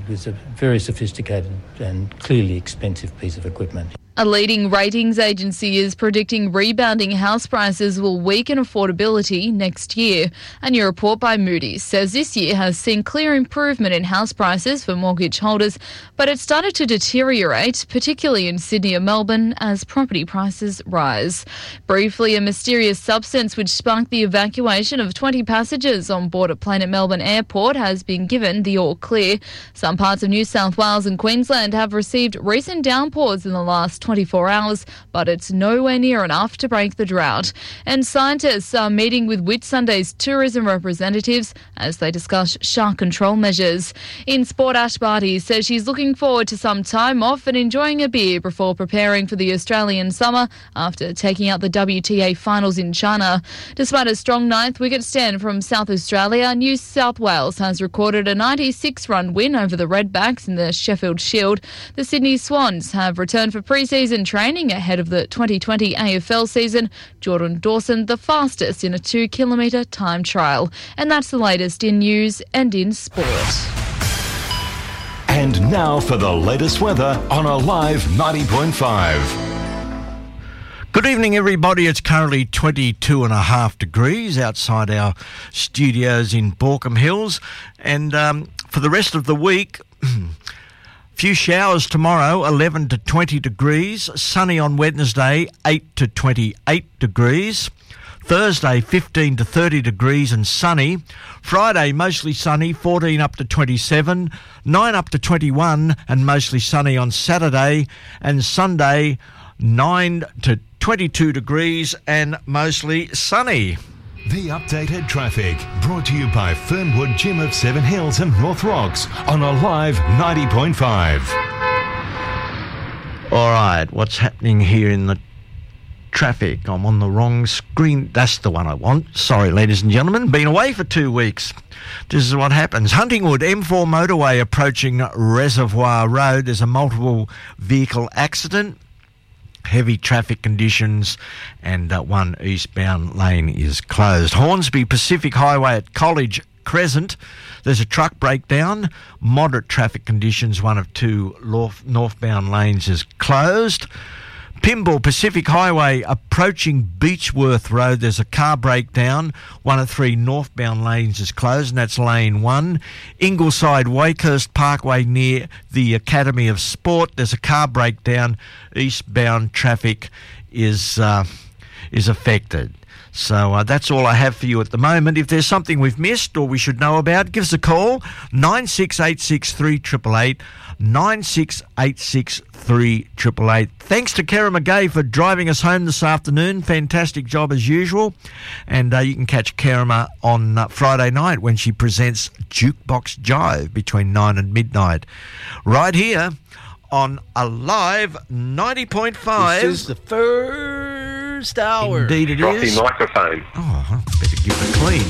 was a very sophisticated and clearly expensive piece of equipment. A leading ratings agency is predicting rebounding house prices will weaken affordability next year. A new report by Moody's says this year has seen clear improvement in house prices for mortgage holders, but it started to deteriorate, particularly in Sydney and Melbourne, as property prices rise. Briefly, a mysterious substance which sparked the evacuation of 20 passengers on board a plane at Melbourne Airport has been given the all clear. Some parts of New South Wales and Queensland have received recent downpours in the last 24 hours, but it's nowhere near enough to break the drought. And scientists are meeting with Whitsundays tourism representatives as they discuss shark control measures. In sport, Ash Barty says she's looking forward to some time off and enjoying a beer before preparing for the Australian summer after taking out the WTA finals in China. Despite a strong ninth wicket stand from South Australia, New South Wales has recorded a 96-run win over the Redbacks in the Sheffield Shield. The Sydney Swans have returned for pre-season training ahead of the 2020 AFL season. Jordan Dawson, the fastest in a 2-kilometre time trial. And that's the latest in news and in sport. And now for the latest weather on Alive 90.5. Good evening, everybody. It's currently 22.5 degrees outside our studios in Baulkham Hills. And for the rest of the week, few showers tomorrow, 11 to 20 degrees. Sunny on Wednesday, 8 to 28 degrees. Thursday, 15 to 30 degrees and sunny. Friday, mostly sunny, 14 up to 27. 9 up to 21 and mostly sunny on Saturday. And Sunday, 9 to 22 degrees and mostly sunny. The updated traffic brought to you by Fernwood Gym of Seven Hills and North Rocks on Alive 90.5. All right, what's happening here in the traffic? I'm on the wrong screen. That's the one I want. Sorry, ladies and gentlemen. Been away for 2 weeks. This is what happens. Huntingwood M4 motorway approaching Reservoir Road. There's a multiple vehicle accident. Heavy traffic conditions and one eastbound lane is closed. Hornsby Pacific Highway at College Crescent, there's a truck breakdown. Moderate traffic conditions, one of two northbound lanes is closed. Pymble Pacific Highway approaching Beechworth Road, there's a car breakdown. One of three northbound lanes is closed, and that's lane 1. Ingleside Wakehurst Parkway near the Academy of Sport, there's a car breakdown. Eastbound traffic is affected. So that's all I have for you at the moment. If there's something we've missed or we should know about, give us a call, 9686 3888, 9686 3888. Thanks to Kerra McGay for driving us home this afternoon. Fantastic job as usual. And you can catch Kerma on Friday night when she presents Jukebox Jive between 9 and midnight. Right here on Alive 90.5. This is the first hour. Indeed it Drop is. the microphone. Oh, better give it a clean.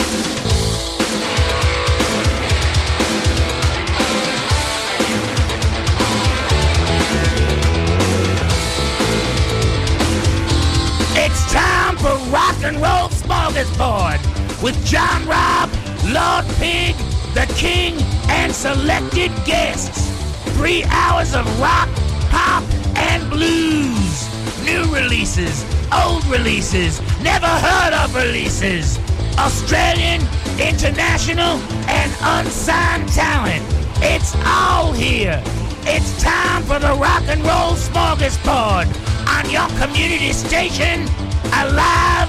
It's time for Rock and Roll Smorgasbord with John Robb, Lord Pig, The King, and selected guests. 3 hours of rock, pop, and blues. New releases, old releases, never heard of releases. Australian, international, and unsigned talent. It's all here. It's time for the Rock and Roll Smorgasbord on your community station, Alive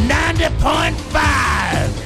90.5.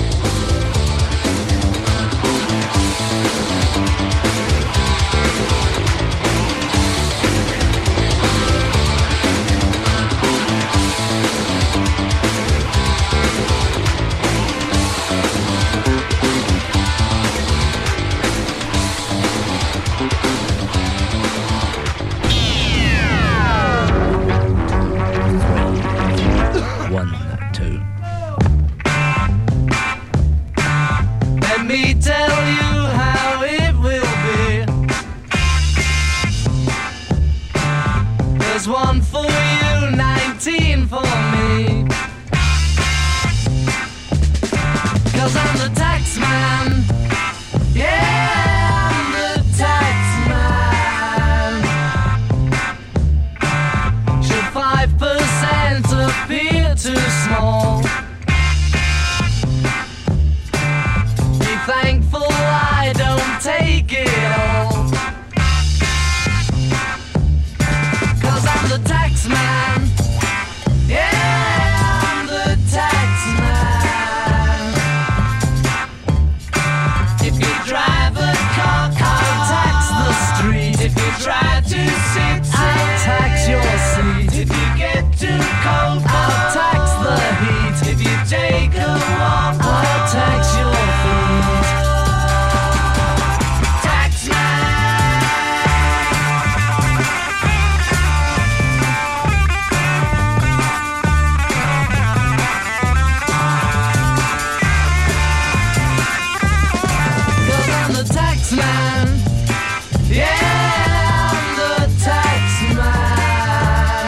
Let me tell you how it will be. There's one for you, 19 for me. 'Cause I'm the tax man. Yeah, I'm the Yeah, I'm the tax man.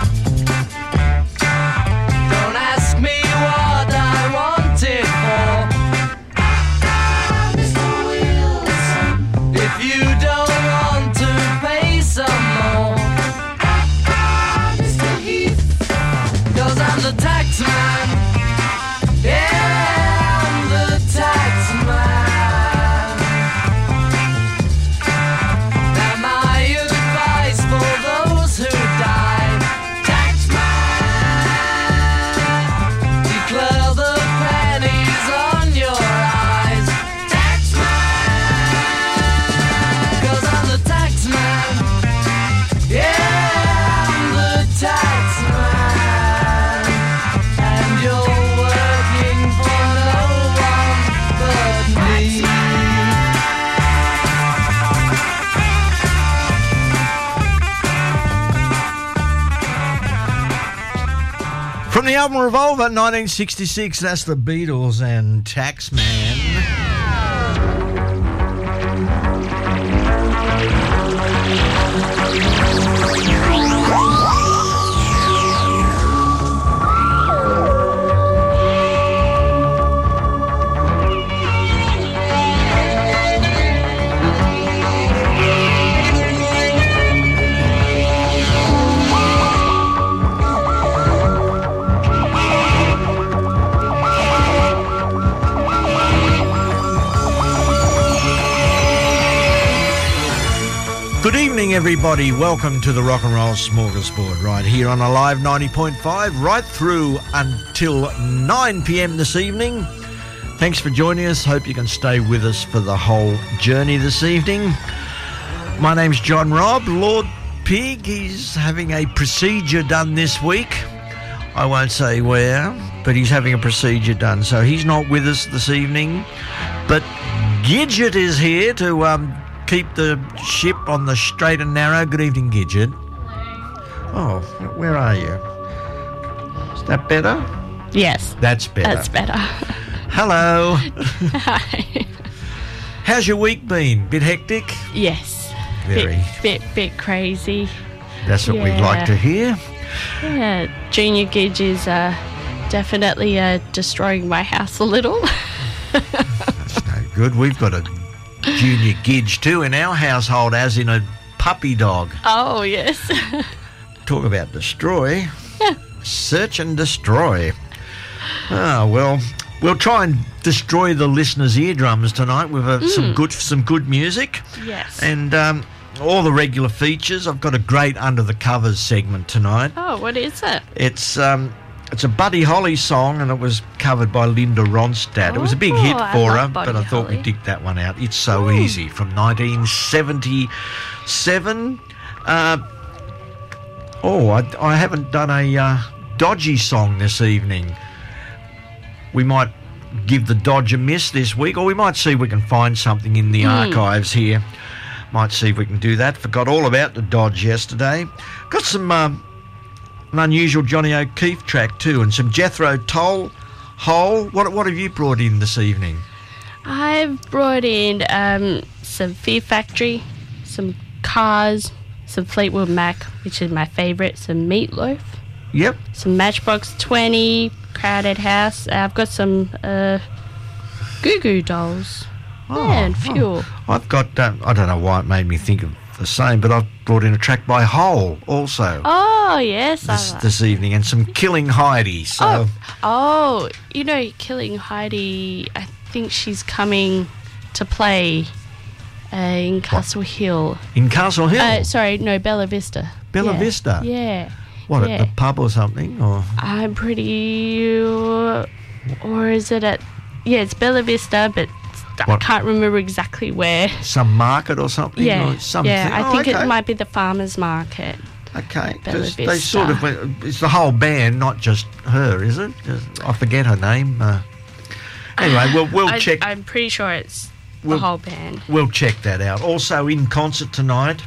Don't ask me what I want it for. If you don't want to pay some more, 'cause I'm the tax man. Yeah, I'm the tax man. Now my advice for those who die, tax man, declare the pennies on your eyes, tax man, 'cause I'm the tax man. Yeah, I'm the tax man. And you're working for no one but me. From the album Revolver, 1966, that's the Beatles and Taxman. Good evening, everybody. Welcome to the Rock and Roll Smorgasbord right here on Alive 90.5, right through until 9 p.m. this evening. Thanks for joining us. Hope you can stay with us for the whole journey this evening. My name's John Robb. Lord Pig, he's having a procedure done this week. I won't say where, but he's having a procedure done, so he's not with us this evening. But Gidget is here to keep the ship on the straight and narrow. Good evening, Gidget. Oh, where are you? Is that better? Yes. That's better. That's better. Hello. Hi. How's your week been? Bit hectic? Yes. Very. Bit crazy. That's what we'd like to hear. Yeah. Junior Gidge is definitely destroying my house a little. That's no good. We've got a Junior Gidge too in our household, as in a puppy dog. Oh, yes. Talk about destroy. Yeah. Search and destroy. Oh, well, we'll try and destroy the listeners' eardrums tonight with some good music. Yes. And all the regular features. I've got a great Under the Covers segment tonight. Oh, what is it? It's a Buddy Holly song, and it was covered by Linda Ronstadt. It was a big hit for her, but I thought we'd dig that one out. It's So Easy from 1977. I haven't done a Dodgy song this evening. We might give the Dodge a miss this week, or we might see if we can find something in the archives here. Might see if we can do that. Forgot all about the Dodge yesterday. Got some an unusual Johnny O'Keefe track too, and some Jethro Tull. What have you brought in this evening? I've brought in some Fear Factory, some Cars, some Fleetwood Mac, which is my favourite, some Meatloaf. Yep. Some Matchbox 20, Crowded House. I've got some Goo Goo Dolls. And Fuel. I've got, I don't know why it made me think of the same, but I've brought in a track by Hole also. Oh, yes. This evening, and some Killing Heidi. So. Oh, you know, Killing Heidi, I think she's coming to play in Castle Hill. In Castle Hill? Sorry, no, Bella Vista. Bella Vista? Yeah. What, at the pub or something? Or I'm pretty... or is it at... Yeah, it's Bella Vista, but I can't remember exactly where. Some market or something? Yeah, or something. I think it might be the farmer's market. Okay. Bella Vista. They sort of... It's the whole band, not just her, is it? I forget her name. Anyway, we'll check... I'm pretty sure it's the whole band. We'll check that out. Also in concert tonight...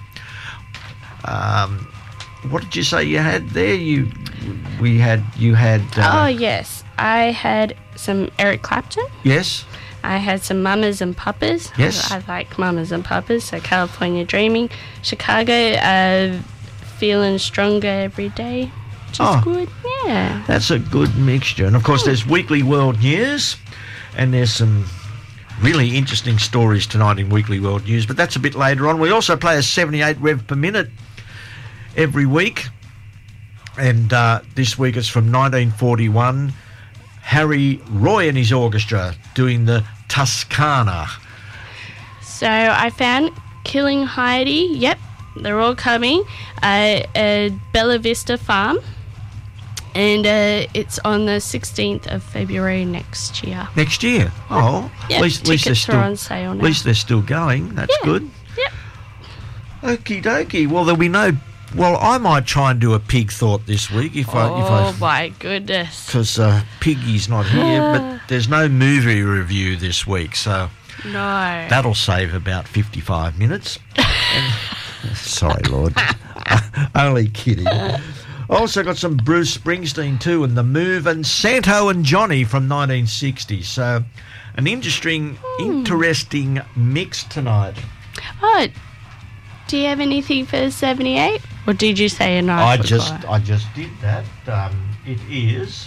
what did you say you had there? You had. Oh yes, I had some Eric Clapton. Yes. I had some Mamas and Papas. Yes. I like Mamas and Papas. So California Dreaming. Chicago, Feeling Stronger Every Day. Which is good. Yeah. That's a good mixture. And, of course, there's Weekly World News, and there's some really interesting stories tonight in Weekly World News, but that's a bit later on. We also play a 78 rev per minute every week, and this week it's from 1941. Harry Roy and his orchestra doing the Toscana. So I found Killing Heidi. Yep, they're all coming. Bella Vista Farm. And it's on the 16th of February next year. Next year? Oh, Yep, at least they're tickets still are on sale now. At least they're still going. That's good. Yep. Okie dokie. Well, there'll be no. Well, I might try and do a pig thought this week if Oh my goodness. because Piggy's not here. But there's no movie review this week, so No. that'll save about 55 minutes. Sorry, Lord. Only kidding. Also got some Bruce Springsteen too, and The Move, and Santo and Johnny from 1960. So an interesting mix tonight. Oh, do you have anything for 78? Or did you say a nice I just did that. It is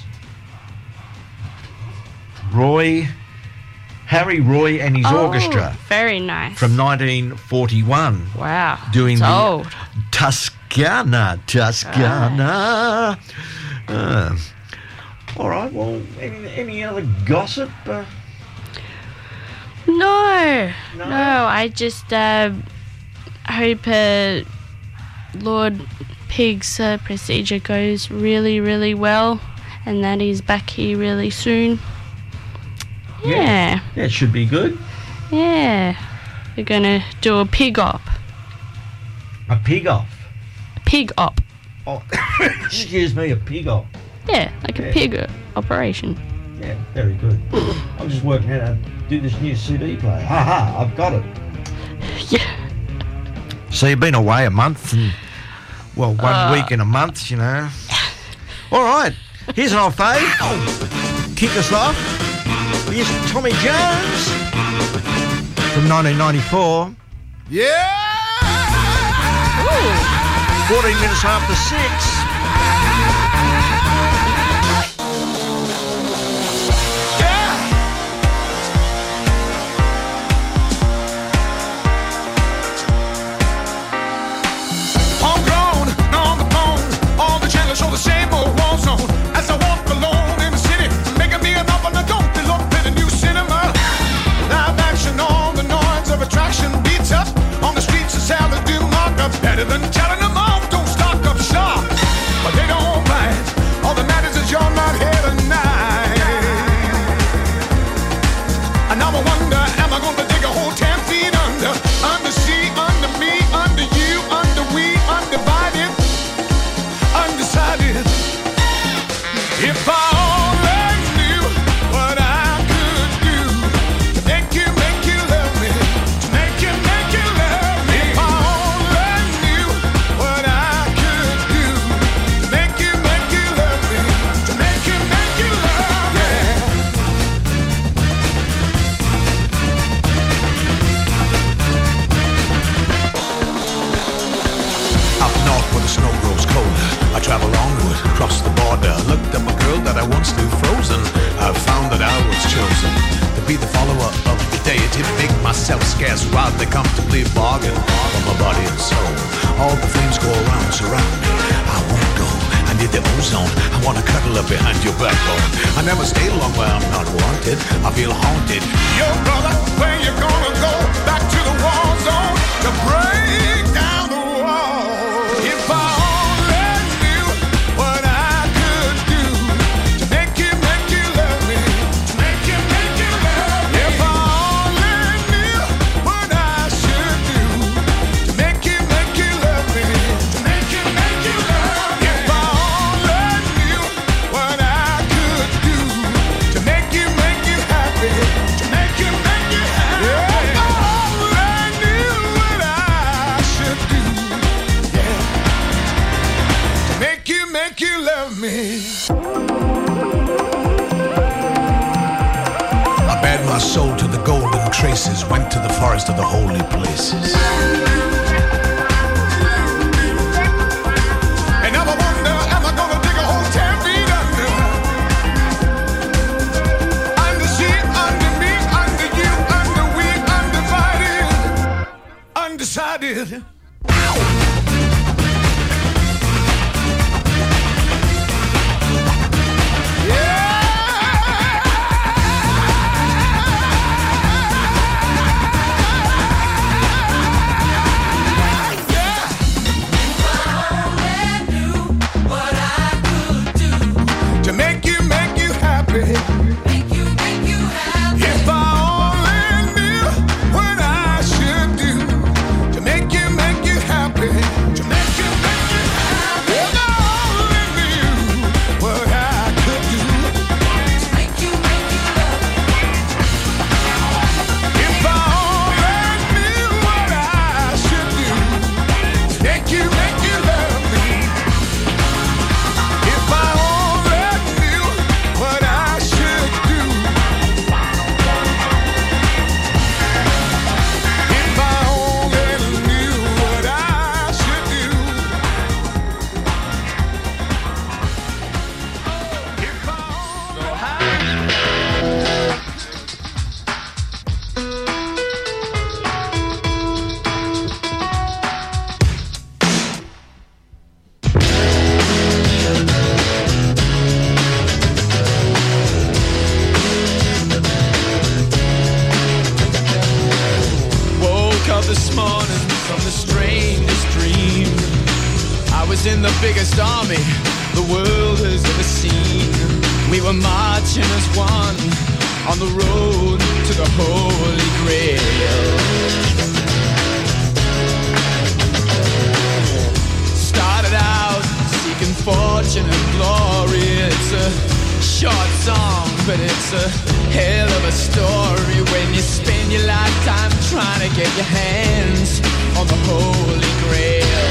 Harry Roy and his orchestra Very nice. from 1941. Wow. Doing it's the old. Toscana. All right. Well, any other gossip? No. I just hope Lord Pig's procedure goes really, really well, and that he's back here really soon. Yeah. That should be good. Yeah. We're going to do a pig op. A pig off. Pig op. Oh, excuse me, a pig off. Yeah, like a pig operation. Yeah, very good. I'm just working out how to do this new CD player. I've got it. Yeah. So you've been away a month, and, well, 1 week in a month, you know. All right, here's an old fave. Kick us off. Here's Tommy Jones from 1994. Yeah! 14 minutes after 6. Show the same old war zone as I walk alone in the city, making me an offer. I don't look at a new cinema. Live action on the noise of attraction beats up on the streets of Salad do mark up better than telling them off. Don't stock up shop, but they don't mind. All that matters is you're not here tonight. And now I wonder, am I going to dig a hole 10 feet under sea, under me, under you, under we, undivided? Undecided. If I only knew what I could do to make you love me, to make you love me. If I only knew what I could do to make you love me, to make you love me. Up north where the snow grows colder, I travel onward, across the border. Looked at a girl that I once knew frozen. I found that I was chosen to be the follower of the deity. Make myself scarce while they comfortably bargain for my body and soul. All the flames go around, surround me. I won't go, I need the ozone. I want to cuddle up behind your backbone. I never stay long where I'm not wanted. I feel haunted. Yo, brother, where you gonna go? Back to the war zone to break down the wall. If I only knew what I could do to make you love me, to make you love me. If I only knew what I should do to make you love me, to make you love me. If I only knew what I could do to make you happy, to make you happy. If I only knew what I should do, yeah, to make you love me. I bared my soul to the traces, went to the forest of the holy places. And now I wonder, am I gonna dig a hole 10 feet under? Under she, under me, under you, under we, undivided, undecided. This morning from the strangest dream. I was in the biggest army the world has ever seen. We were marching as one on the road to the Holy Grail. Started out seeking fortune and glory. It's a short song, but it's a hell of a story when you spend your lifetime trying to get your hands on the Holy Grail.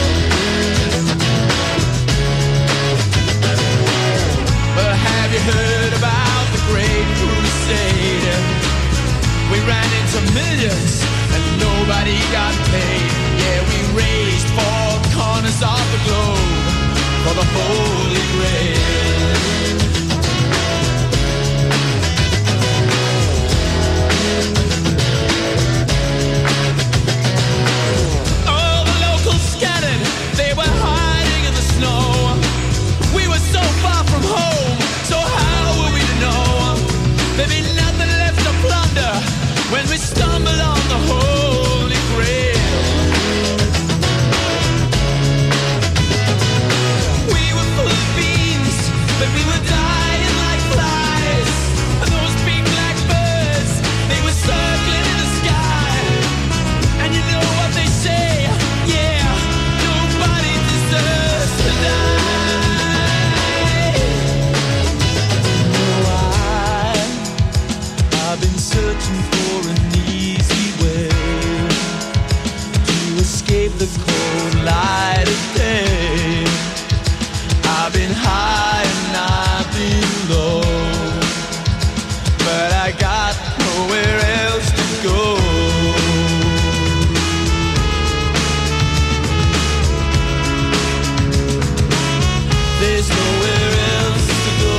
But have you heard about the Great Crusade? We ran into millions and nobody got paid. Yeah, we raised 4 corners of the globe for the Holy Grail. They were hiding in the snow. We were so far from home, so how were we to know? There'd be nothing left to plunder when we stumbled on the Holy Grail. We were full of beans, but we were dying like flies. And those big black birds, they were circling in the sky. And you know what they say, yeah, deserves to die. Oh, I've been searching for an easy way to escape the cold light of day. I've been high and I've been low, but I got nowhere else to go. There's nowhere else to go.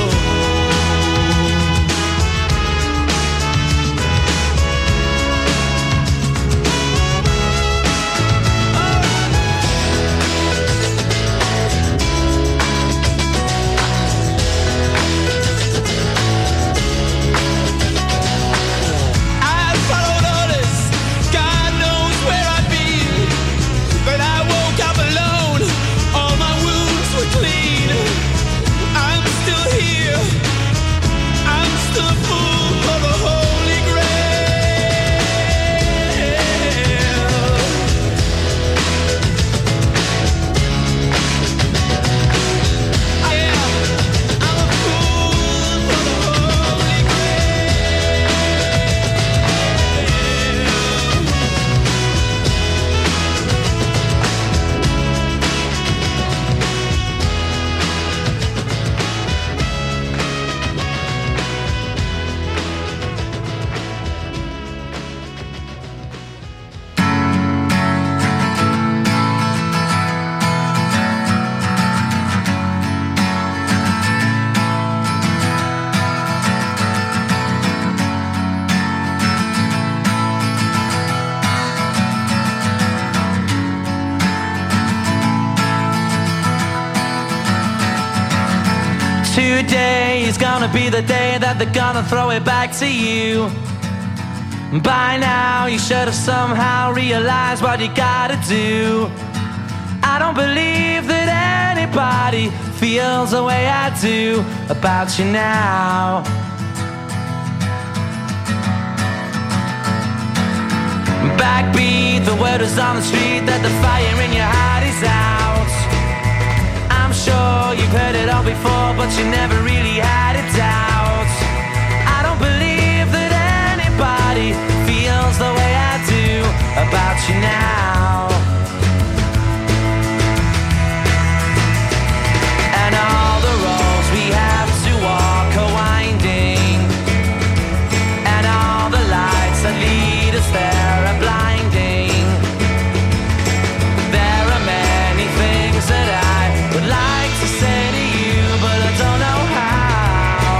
Today is gonna be the day that they're gonna throw it back to you. By now you should have somehow realized what you gotta do. I don't believe that anybody feels the way I do about you now. Backbeat, the word is on the street that the fire in your heart is out. I'm sure you've heard it all before, but you never really had a doubt. I don't believe that anybody feels the way I do about you now. And all the roads we have to walk are winding, and all the lights that lead us there are blinding. There are many things that I would like to say to you, but I don't know how.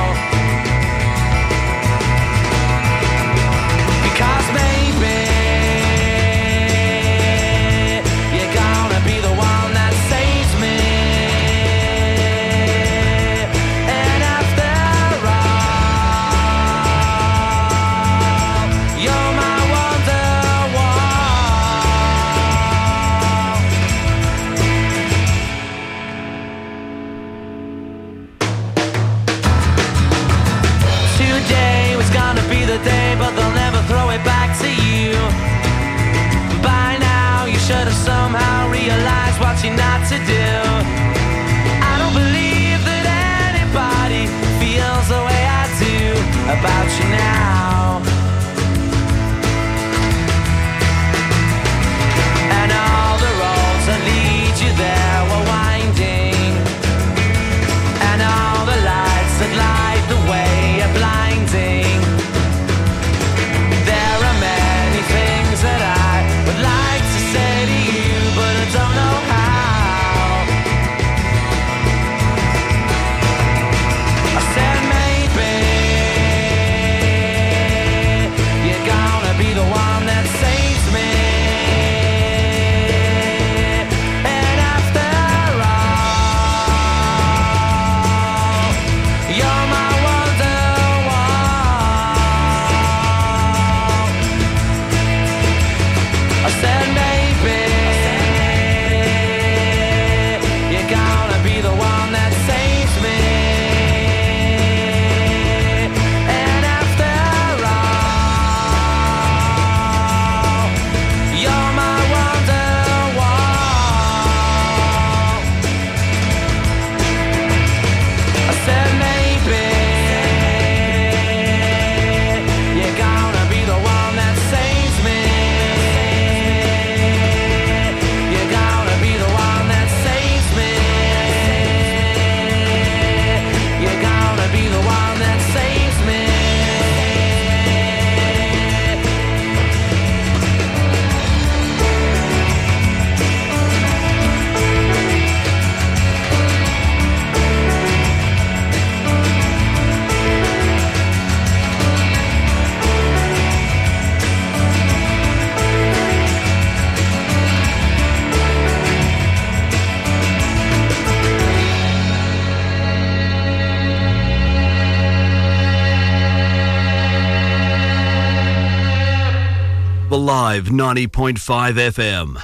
Because maybe you're gonna be the one that saves me. And after all, you're my wonderwall. Today was gonna be the day, but they'll never throw it back to you. By now you should have somehow realized what you're not to do. I don't believe that anybody feels the way I do about you now. And all the roads that lead you there were winding, and all the lights that light the way are blinding. There are many things that I would like to say to you, but I don't know how. I said maybe you're gonna be the one that saves me. And after all, you're my wonderwall. I said maybe you're gonna be the one that saves me. And after all, you're my wonderwall. I said maybe you're gonna be the one that saves me. You're gonna be the one that saves me. You're gonna be the one that saves me. The Live 90.5 FM.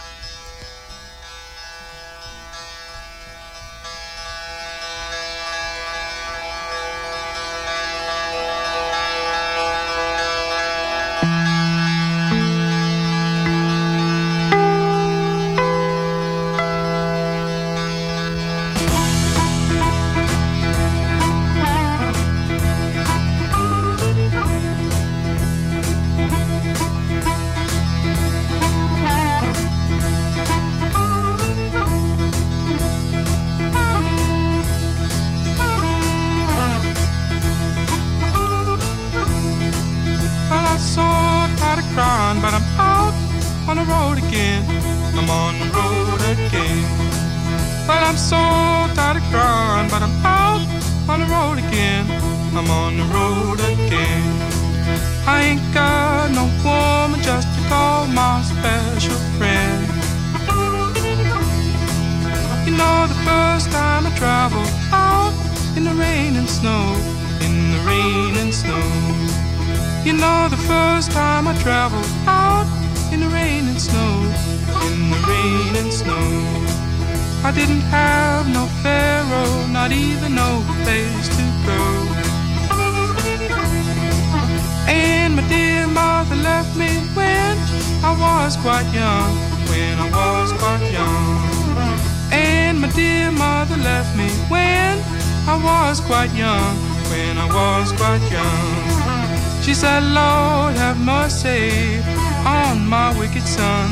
Well, I saw Tata crying, but I'm out on the road again. I'm on the road again. Well, I'm so tired of crying, but I'm out on the road again. I'm on the road again. I ain't got no woman just to call my special friend. You know, the first time I traveled out in the rain and snow, in the rain and snow. You know the first time I traveled out in the rain and snow, in the rain and snow. I didn't have no pharaoh, not even no place to go. And my dear mother left me when I was quite young, when I was quite young. And my dear mother left me when I was quite young, when I was quite young. She said, Lord, have mercy on my wicked son.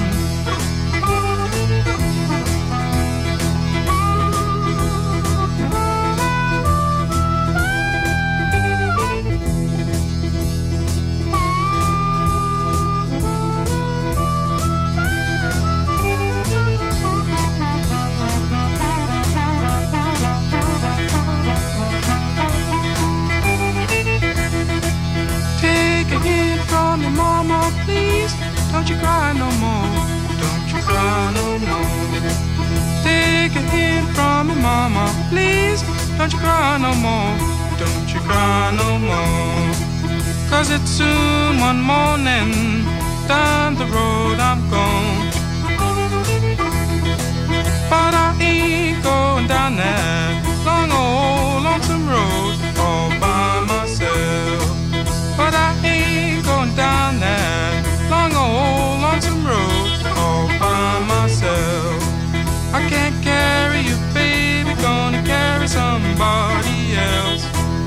Mama, please, don't you cry no more, don't you cry no more. Take a hint from me, mama, please, don't you cry no more, don't you cry no more. 'Cause it's soon one morning, down the road I'm gone. But I ain't going down that long old lonesome road all by myself. But I ain't going down that long old lonesome road all by myself. I can't carry you, baby, gonna carry somebody else.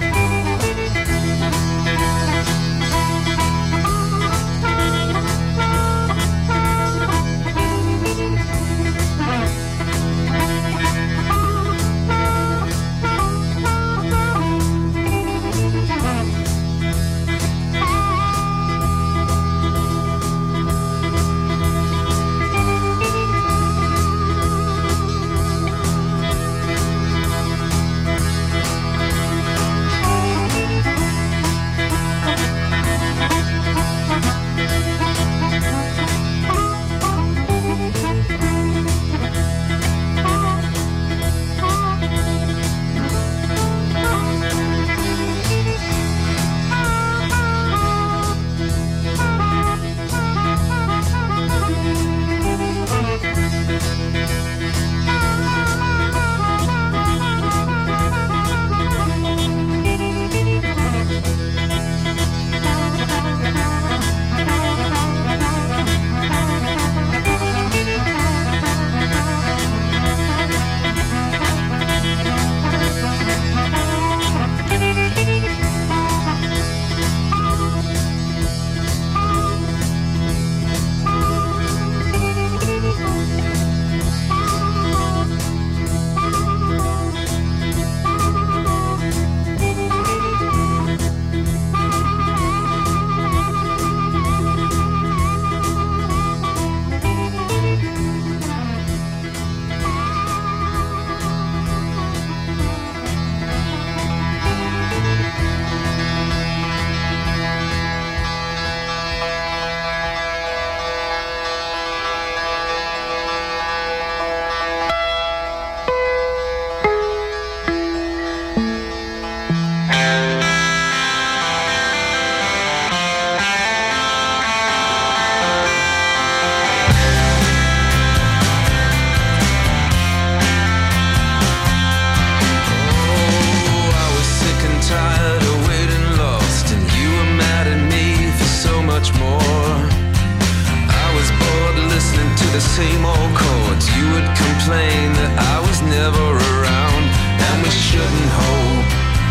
same old chords. You would complain that I was never around, and we shouldn't hope.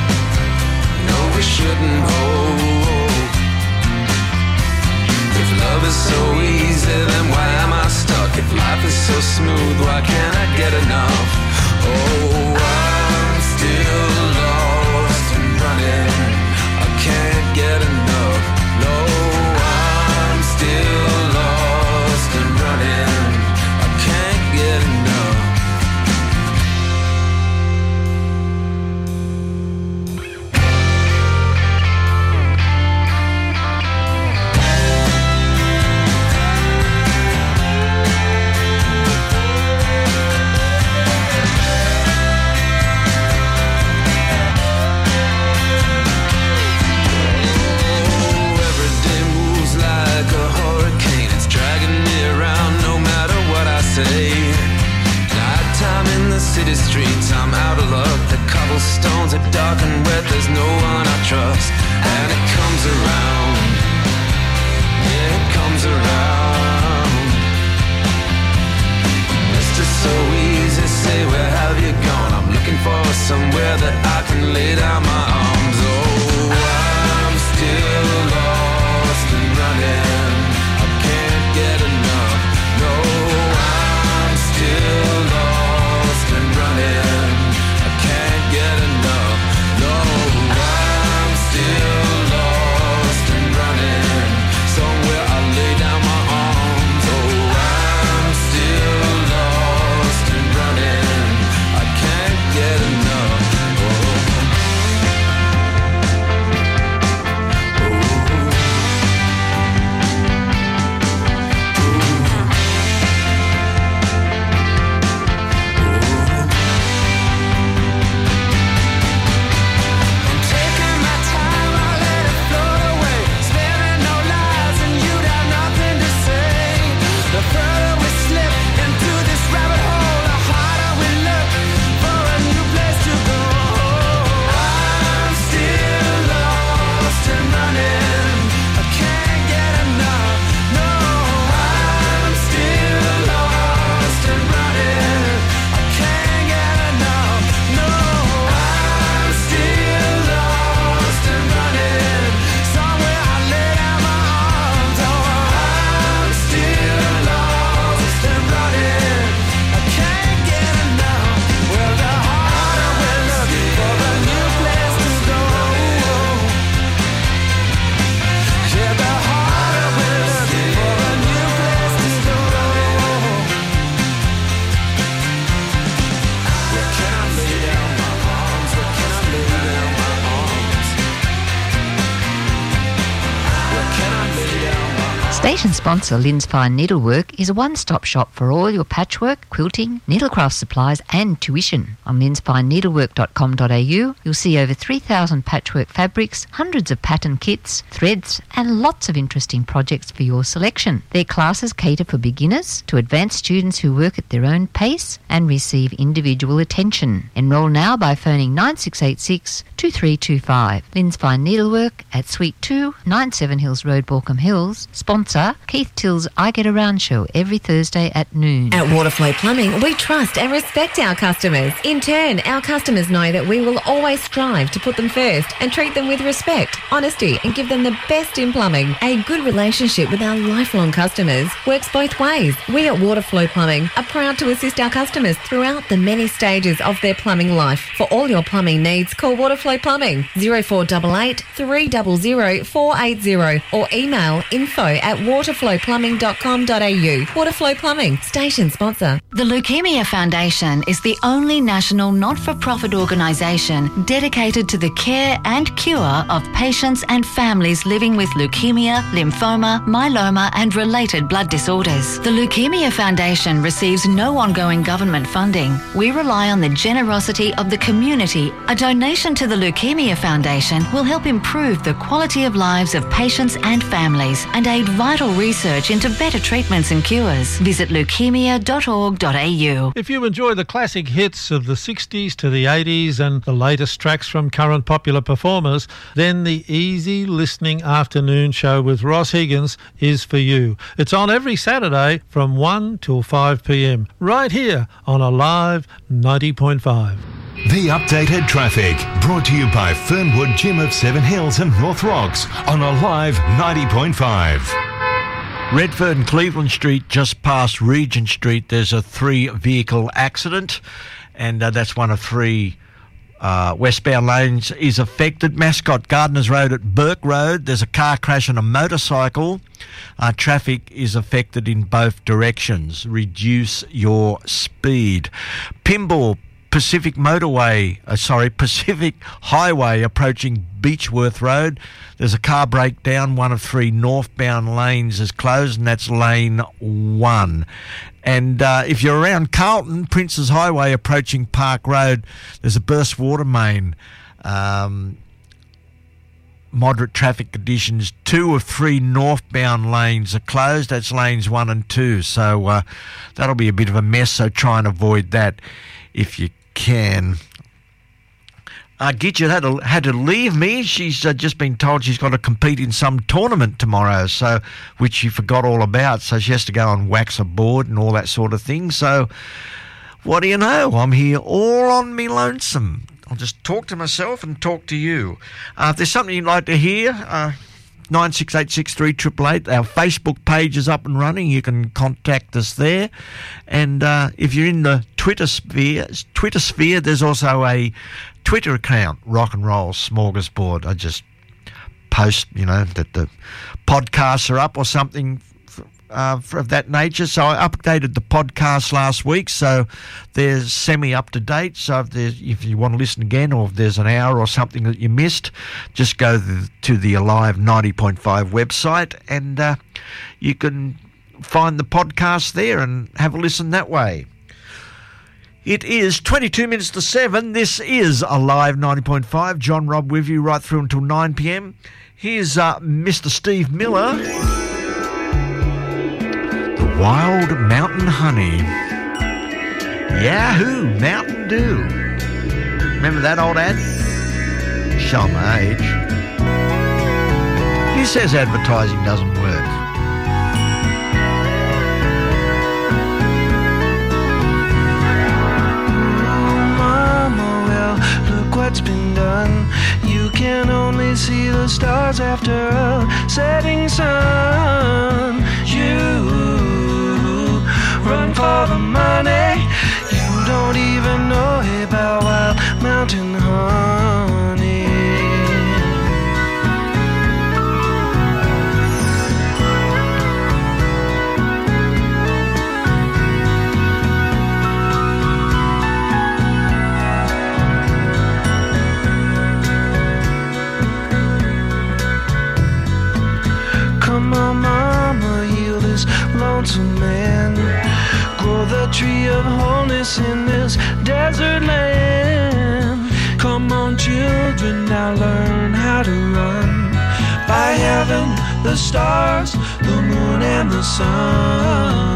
No, we shouldn't hope. If love is so easy, then why am I stuck? If life is so smooth, why can't I get enough? Oh, I'm still lost and running. I can't get enough. No, I'm still lost and running. I can't get enough. say. Nighttime in the city streets, I'm out of luck. The cobblestones are dark and wet, there's no one I trust. And it comes around, yeah, it comes around. Mr. So easy, say where have you gone? I'm looking for somewhere that I can lay down my arms. Oh, I'm still lost and running, I can't get enough. No, I'm still lost and running, I can't get enough. No, I'm still lost and running, somewhere I lay down my arms. Oh, I'm still lost and running, I can't get enough. Station sponsor Lynn's Fine Needlework is a one-stop shop for all your patchwork, quilting, needlecraft supplies and tuition. On lynsfineneedlework.com.au you'll see over 3,000 patchwork fabrics, hundreds of pattern kits, threads and lots of interesting projects for your selection. Their classes cater for beginners to advanced students who work at their own pace and receive individual attention. Enrol now by phoning 9686 2325. Lynn's Fine Needlework at Suite 2, 97 Hills Road, Borkham Hills. Sponsor Keith Till's I Get Around show every Thursday at noon. At Waterflow Plumbing, we trust and respect our customers. In turn, our customers know that we will always strive to put them first and treat them with respect, honesty and give them the best in plumbing. A good relationship with our lifelong customers works both ways. We at Waterflow Plumbing are proud to assist our customers throughout the many stages of their plumbing life. For all your plumbing needs, call Waterflow Plumbing 0488 300 480 or email info@waterflowplumbing.com.au. Waterflow Plumbing, station sponsor. The Leukemia Foundation is the only national not-for-profit organisation dedicated to the care and cure of patients and families living with leukemia, lymphoma, myeloma and related blood disorders. The Leukemia Foundation receives no ongoing government funding. We rely on the generosity of the community. A donation to the Leukemia Foundation will help improve the quality of lives of patients and families and aid vital research into better treatments and cures. Visit leukemia.org.au. If you enjoy the classic hits of the 60s to the 80s and the latest tracks from current popular performers, then the easy listening afternoon show with Ross Higgins is for you. It's on every Saturday from 1 till 5 p.m. right here on Alive 90.5. The updated traffic brought to you by Fernwood Gym of Seven Hills and North Rocks on Alive 90.5. Redfern and Cleveland Street, just past Regent Street, there's a 3-vehicle accident, and that's one of 3 westbound lanes is affected. Mascot Gardeners Road at Burke Road, there's a car crash and a motorcycle. Traffic is affected in both directions. Reduce your speed. Pymble Pacific Highway approaching Beechworth Road. There's a car breakdown. One of 3 northbound lanes is closed, and that's lane 1. And if you're around Carlton, Princes Highway approaching Park Road, there's a burst water main moderate traffic conditions. 2 of 3 northbound lanes are closed. That's lanes 1 and 2. So that'll be a bit of a mess. So try and avoid that if you can. Gidget had to leave me. She's just been told she's got to compete in some tournament tomorrow, so which she forgot all about. So she has to go and wax a board and all that sort of thing. So what do you know? I'm here all on me lonesome. I'll just talk to myself and talk to you. If there's something you'd like to hear, 96863888. Our Facebook page is up and running. You can contact us there. And if you're in the Twitter sphere, there's also a Twitter account, Rock and Roll Smorgasbord. I just post, that the podcasts are up or something of that nature. So I updated the podcast last week, so they're semi-up-to-date. So if you want to listen again, or if there's an hour or something that you missed, just go to the Alive 90.5 website, and you can find the podcast there and have a listen that way. It is 22 minutes to 7. This is Alive 90.5. John Robb with you right through until 9 p.m. Here's Mr. Steve Miller. The Wild Mountain Honey. Yahoo! Mountain Dew. Remember that old ad? Show my age. Who says advertising doesn't work? What's been done? You can only see the stars after a setting sun. You run for the money. You don't even know about Wild Mountain Honey. Come on, mama, heal this lonesome man. Grow the tree of wholeness in this desert land. Come on, children, now learn how to run by heaven, the stars, the moon, and the sun.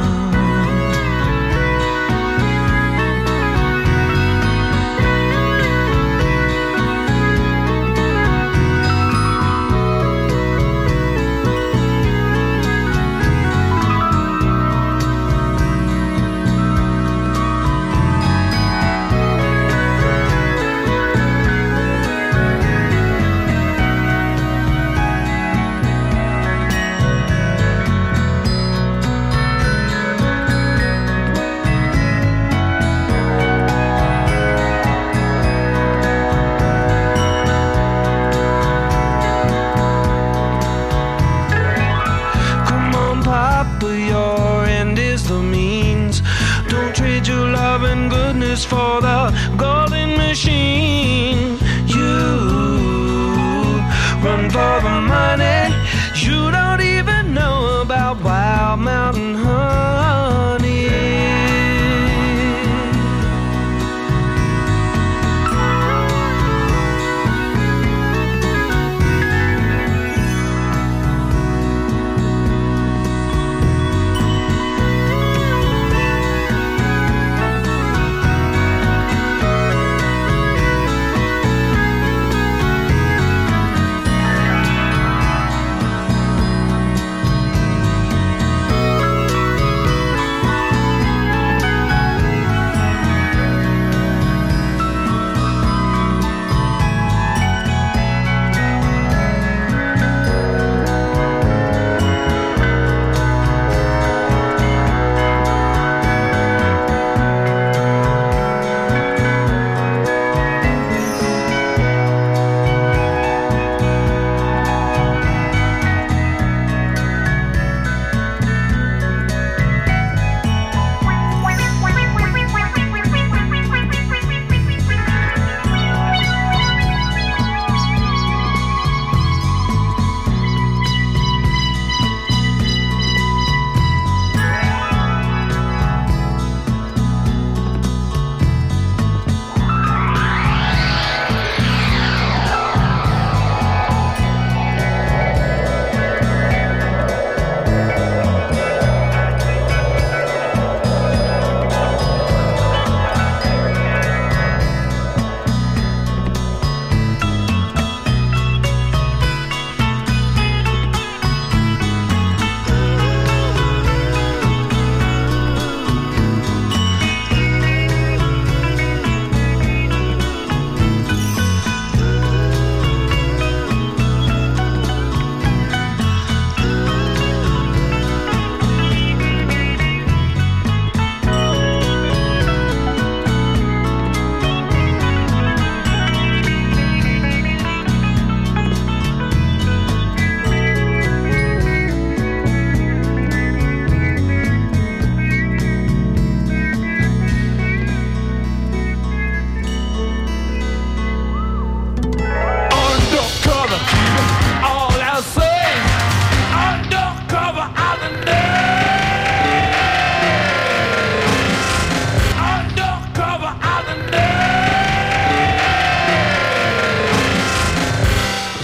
For the golden machine, you run for the money. You don't even know about Wild Mountain Honey.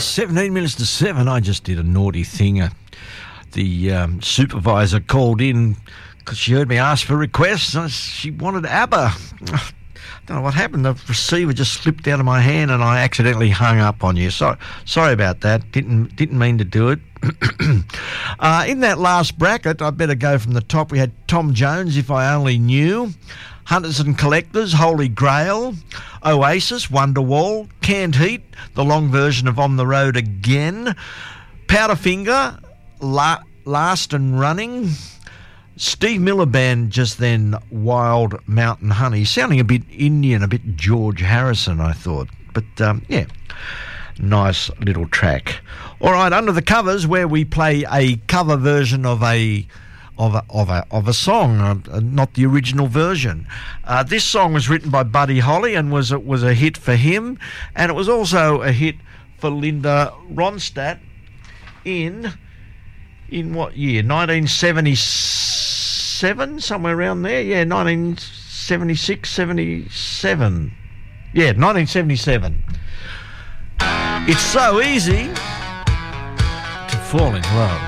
17 minutes to 7. I just did a naughty thing. The supervisor called in because she heard me ask for requests. She wanted ABBA. I don't know what happened. The receiver just slipped out of my hand and I accidentally hung up on you. Sorry about that. Didn't mean to do it. In that last bracket, I better go from the top. We had Tom Jones, If I Only Knew, Hunters and Collectors, Holy Grail, Oasis, Wonderwall, Canned Heat, the long version of On the Road Again, Powderfinger, Last and Running, Steve Miller Band just then, Wild Mountain Honey, sounding a bit Indian, a bit George Harrison, I thought. But, yeah, nice little track. All right, Under the Covers, where we play a cover version of a song, not the original version. This song was written by Buddy Holly and was a hit for him, and it was also a hit for Linda Ronstadt in what year? 1977, somewhere around there. Yeah, 1976, 77. Yeah, 1977. It's so easy to fall in love.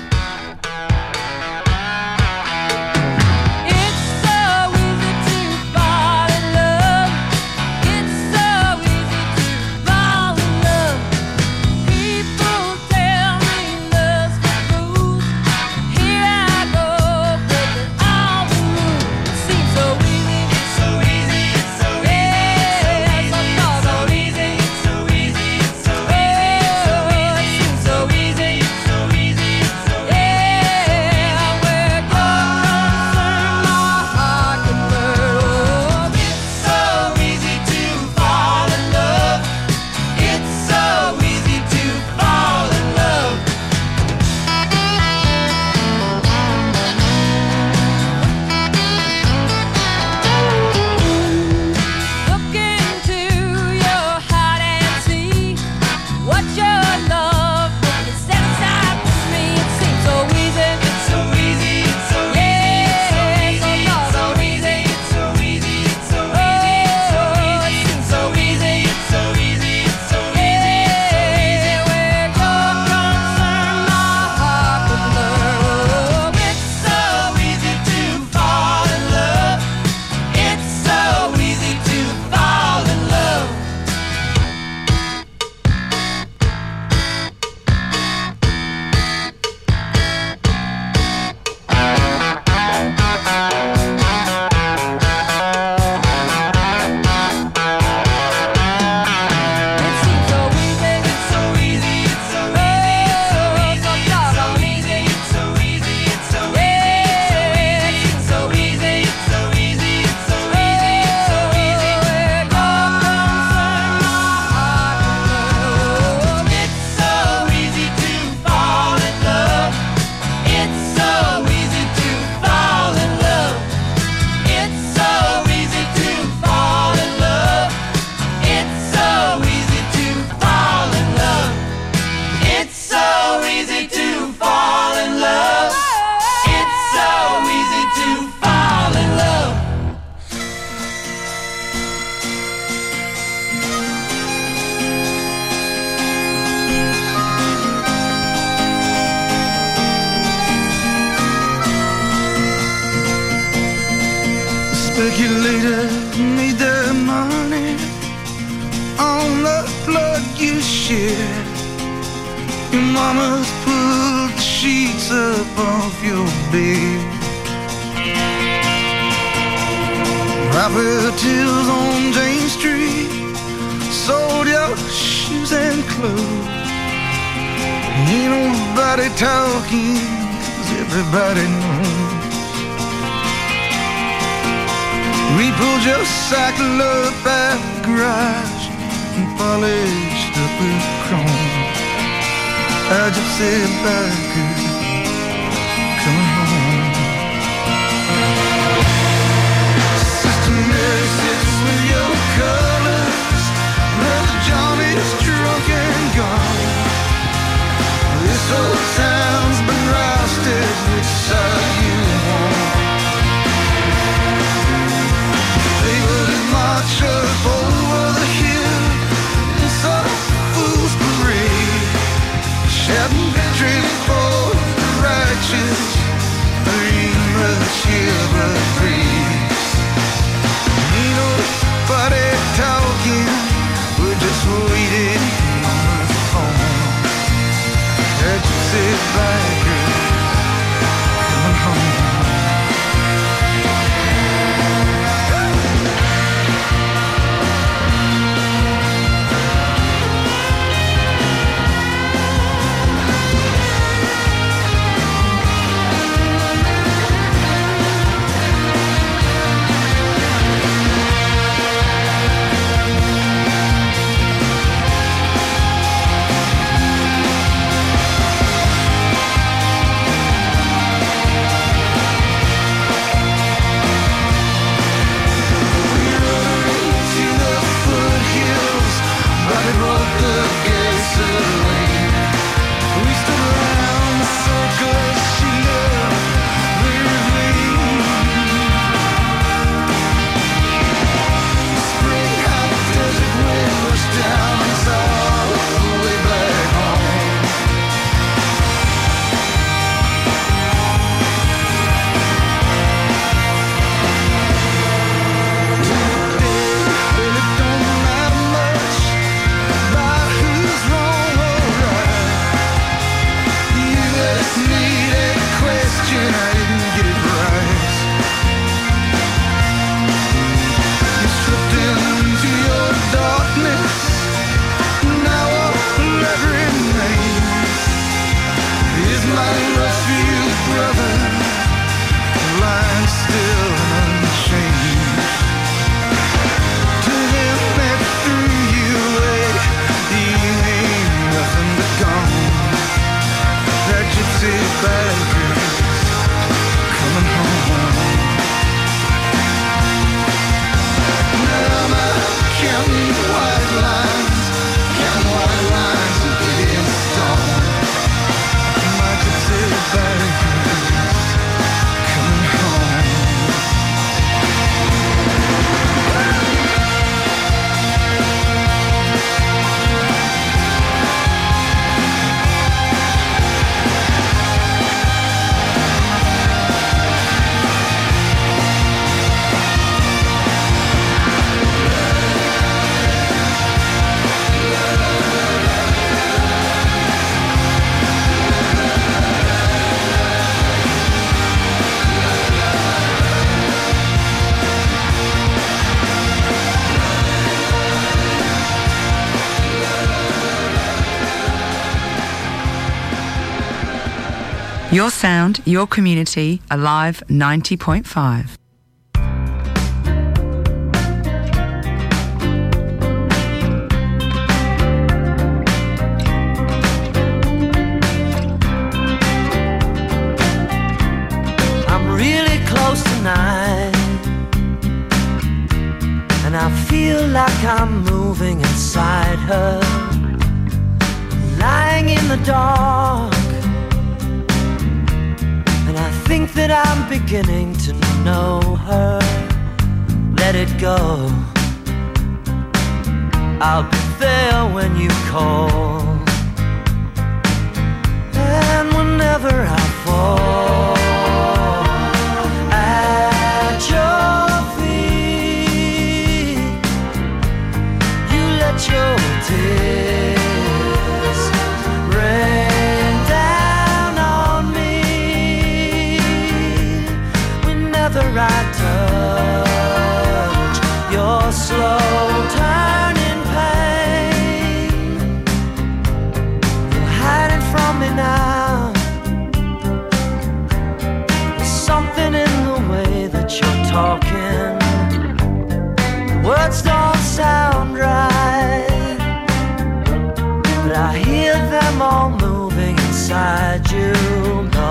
Speculator made their money on the blood you shed. Your mama's pulled the sheets up off your bed. Rapper Tills on Jane Street sold your shoes and clothes. Ain't nobody talking, 'cause everybody knows. We pulled your cycle up at the garage and polished up with chrome. I just said biker coming home. Sister Mary sits with your colors. Brother John is drunk and gone. This old town's been rousted. Which side you want? March up over the hill in some fool's parade. Your sound, your community, Alive 90.5. I'm really close tonight, and I feel like I'm moving inside her, lying in the dark. I think that I'm beginning to know her. Let it go. I'll be there when you call. And whenever I fall at your feet, you let your tears rain down on me. Whenever I touch your slow turning pain, you're hiding from me now. There's something in the way that you're talking. Words don't sound right, but I hear them all moving inside you. No,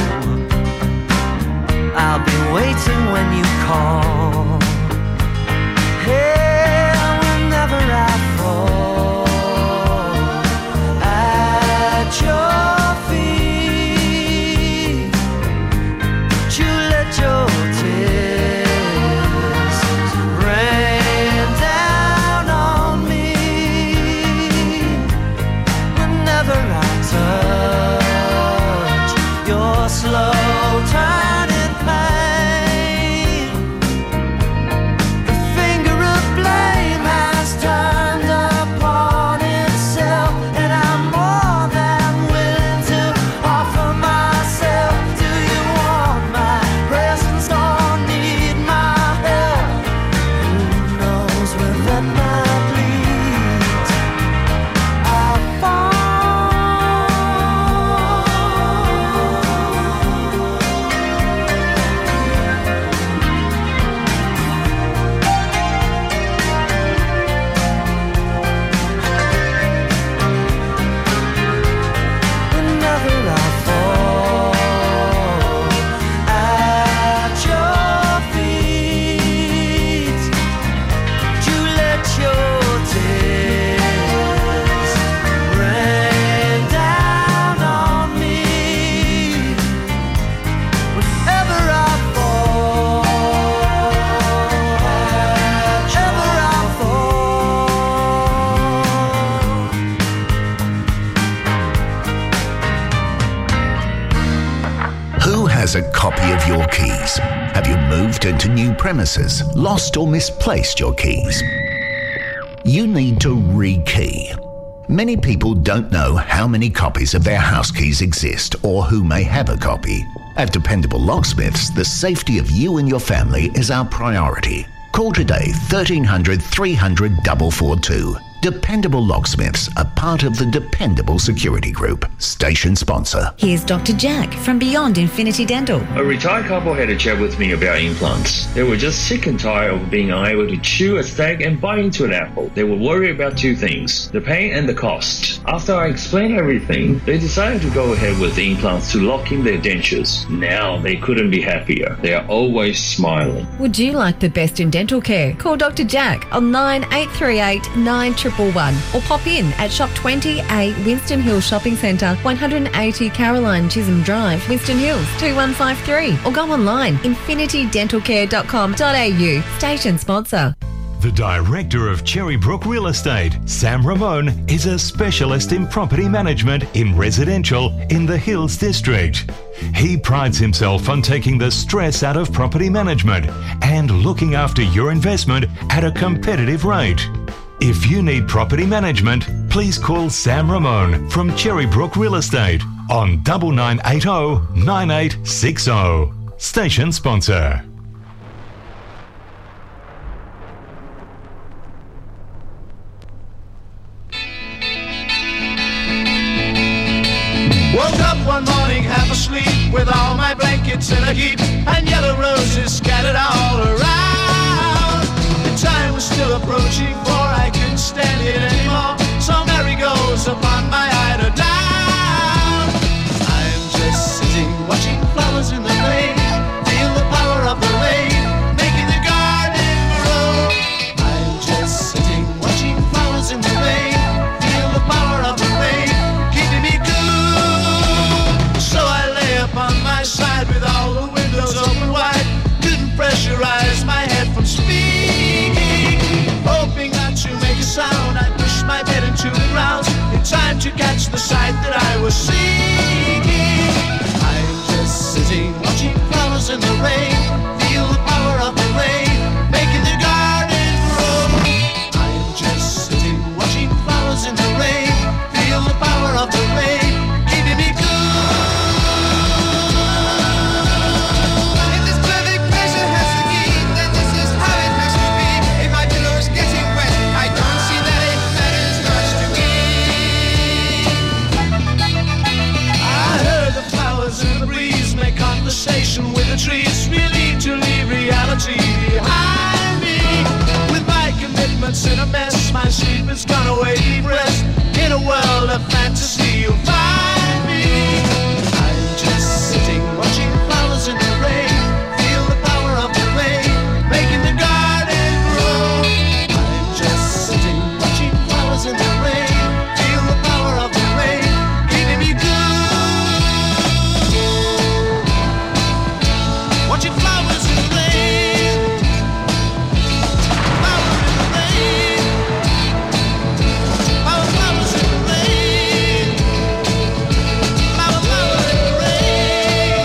I'll be waiting when you call. Hey, whenever I fall at your feet, you let your tears rain down on me. Whenever I touch your slow turning pain, the finger of blame has turned upon itself, and I'm more than willing to offer myself. Do you want my presence or need my help? Who knows where that might lead? I'll fall. Whenever I fall at your feet, you let your tears rain down on me. Whenever I fall, whenever I Who has a copy of your keys? Have you moved into new premises, lost or misplaced your keys? You need to rekey. Many people don't know how many copies of their house keys exist or who may have a copy. At Dependable Locksmiths, the safety of you and your family is our priority. Call today 1300 300 442. Dependable Locksmiths, a part of the Dependable Security Group. Station sponsor. Here's Dr. Jack from Beyond Infinity Dental. A retired couple had a chat with me about implants. They were just sick and tired of being unable to chew a steak and bite into an apple. They were worried about two things, the pain and the cost. After I explained everything, they decided to go ahead with the implants to lock in their dentures. Now they couldn't be happier. They are always smiling. Would you like the best in dental care? Call Dr. Jack on 9838 9111 or pop in at Shop 20A Winston Hills Shopping Centre, 180 Caroline Chisholm Drive, Winston Hills 2153, or go online infinitydentalcare.com.au. Station sponsor. The director of Cherrybrook Real Estate, Sam Ramone, is a specialist in property management in residential in the Hills District. He prides himself on taking the stress out of property management and looking after your investment at a competitive rate. If you need property management, please call Sam Ramone from Cherrybrook Real Estate on 9980 9860. Station sponsor. Woke up one morning half asleep, a heap, and yellow roses scattered all around. The time was still approaching, for I couldn't stand it anymore. So Mary goes upon my eider down. I'm just sitting watching flowers in the rain, feel the power of the rain making the garden grow. I'm just sitting watching flowers in the rain, feel the power of the rain keeping me cool. So I lay upon my side with all the windows open wide, couldn't pressurize my head from speaking. Hoping not to make a sound, I pushed my bed into the ground in time to catch the sight that I was seeking. I'm just sitting watching flowers in the rain, feel the power of the rain making the garden grow. I'm just sitting watching flowers in the rain, feel the power of the rain keeping me cool. If this perfect pleasure has the key, then this is how it has to be. If my pillow's getting wet, I don't see that it matters much to me. I heard the flowers in the breeze make conversation with the trees, really to leave reality behind me. With my commitments in a mess, my sleep has gone away deep rest. In a world of fantasy you'll find me. I'm just sitting watching flowers in the rain, feel the power of the rain making the garden grow. I'm just sitting watching flowers in the rain, feel the power of the rain keeping me good. Watching flowers in the rain, flower in the rain, flowers in the rain, flower in the rain,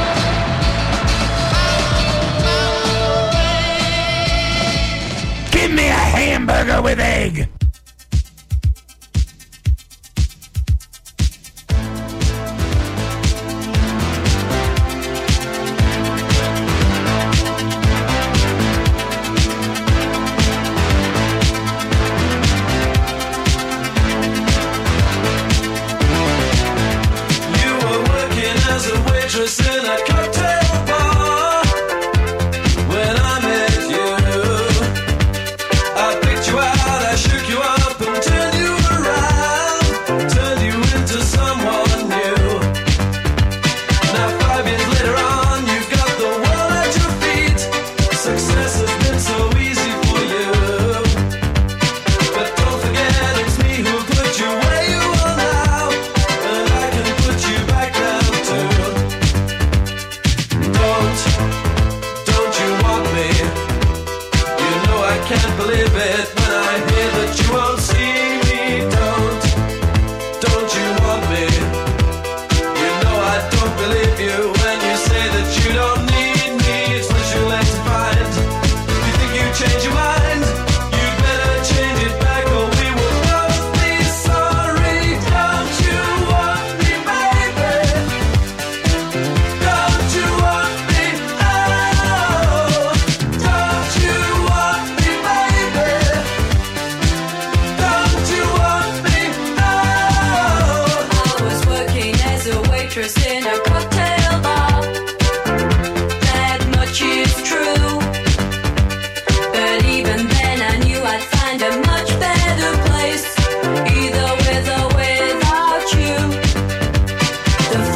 Give me a hamburger with egg. You were working as a waitress in a cocktail bar when I met you. I picked you out, I shook you up and turned you around, turned you into someone new. Now 5 years later on, you've got the world at your feet. Success has been so easy for you. But don't forget it's me who put you where you are now, and I can put you back down too. Don't you want me? You know I can't believe it when I hear that you